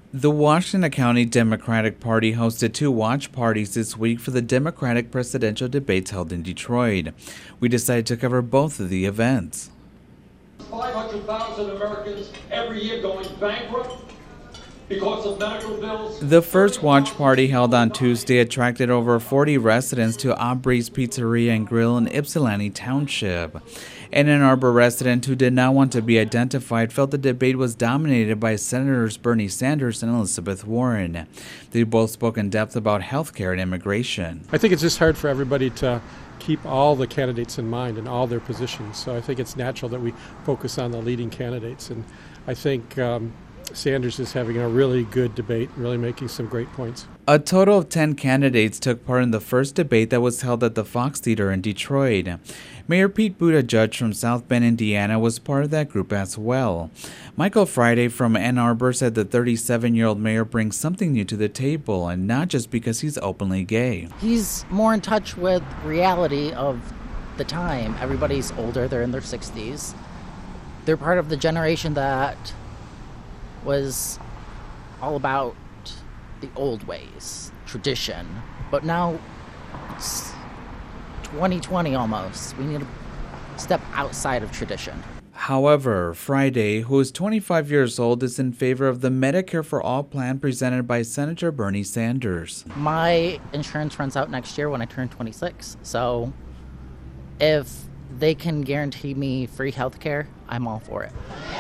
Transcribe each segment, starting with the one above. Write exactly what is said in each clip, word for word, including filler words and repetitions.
The Washington County Democratic Party hosted two watch parties this week for the Democratic presidential debates held in Detroit. We decided to cover both of the events. five hundred thousand Americans every year going bankrupt because of medical bills. The first watch party, held on Tuesday, attracted over forty residents to Aubrey's Pizzeria and Grill in Ypsilanti Township. An Ann Arbor resident who did not want to be identified felt the debate was dominated by Senators Bernie Sanders and Elizabeth Warren. They both spoke in depth about health care and immigration. I think it's just hard for everybody to keep all the candidates in mind and all their positions. So I think it's natural that we focus on the leading candidates. And I think um, Sanders is having a really good debate, really making some great points. A total of ten candidates took part in the first debate that was held at the Fox Theater in Detroit. Mayor Pete Buttigieg from South Bend, Indiana, was part of that group as well. Michael Friday from Ann Arbor said the thirty-seven-year-old mayor brings something new to the table, and not just because he's openly gay. He's more in touch with reality of the time. Everybody's older, they're in their sixties. They're part of the generation that was all about the old ways, tradition. But now it's twenty twenty almost. We need to step outside of tradition. However, Friday, who is twenty-five years old, is in favor of the Medicare for All plan presented by Senator Bernie Sanders. My insurance runs out next year when I turn twenty-six. So if they can guarantee me free health care, I'm all for it.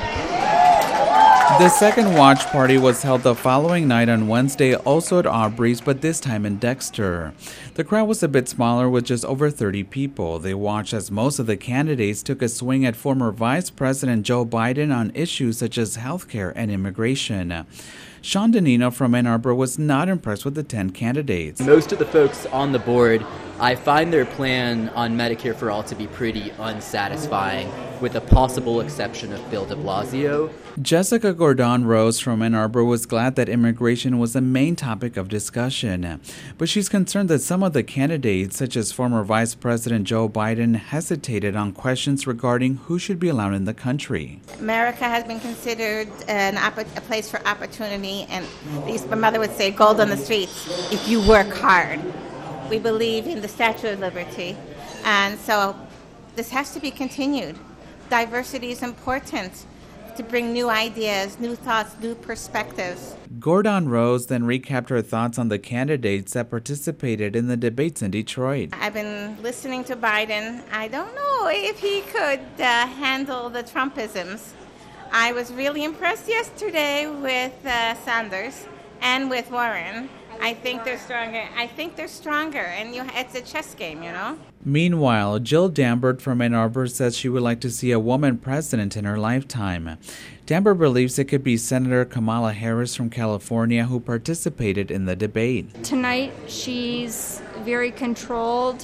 The second watch party was held the following night on Wednesday, also at Aubrey's, but this time in Dexter. The crowd was a bit smaller with just over thirty people. They watched as most of the candidates took a swing at former Vice President Joe Biden on issues such as health care and immigration. Sean Danino from Ann Arbor was not impressed with the ten candidates. Most of the folks on the board, I find their plan on Medicare for All to be pretty unsatisfying, with a possible exception of Bill de Blasio. Jessica Gordon Rose from Ann Arbor was glad that immigration was the main topic of discussion, but she's concerned that some of the candidates, such as former Vice President Joe Biden, hesitated on questions regarding who should be allowed in the country. America has been considered an opp- a place for opportunity, and at least my mother would say, gold on the streets if you work hard. We believe in the Statue of Liberty, and so this has to be continued. Diversity is important to bring new ideas, new thoughts, new perspectives. Gordon Rose then recapped her thoughts on the candidates that participated in the debates in Detroit. I've been listening to Biden. I don't know if he could uh, handle the Trumpisms. I was really impressed yesterday with uh, Sanders and with Warren. I think they're stronger. I think they're stronger, and you, it's a chess game, you know? Meanwhile, Jill Dambert from Ann Arbor says she would like to see a woman president in her lifetime. Dambert believes it could be Senator Kamala Harris from California, who participated in the debate. Tonight, she's very controlled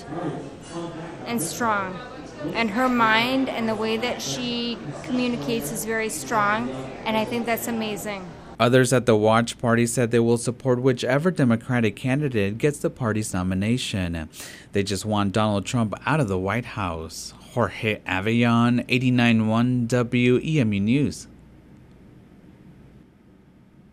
and strong. And her mind and the way that she communicates is very strong, and I think that's amazing. Others at the watch party said they will support whichever Democratic candidate gets the party's nomination. They just want Donald Trump out of the White House. Jorge Avellon, eighty-nine point one W E M U News.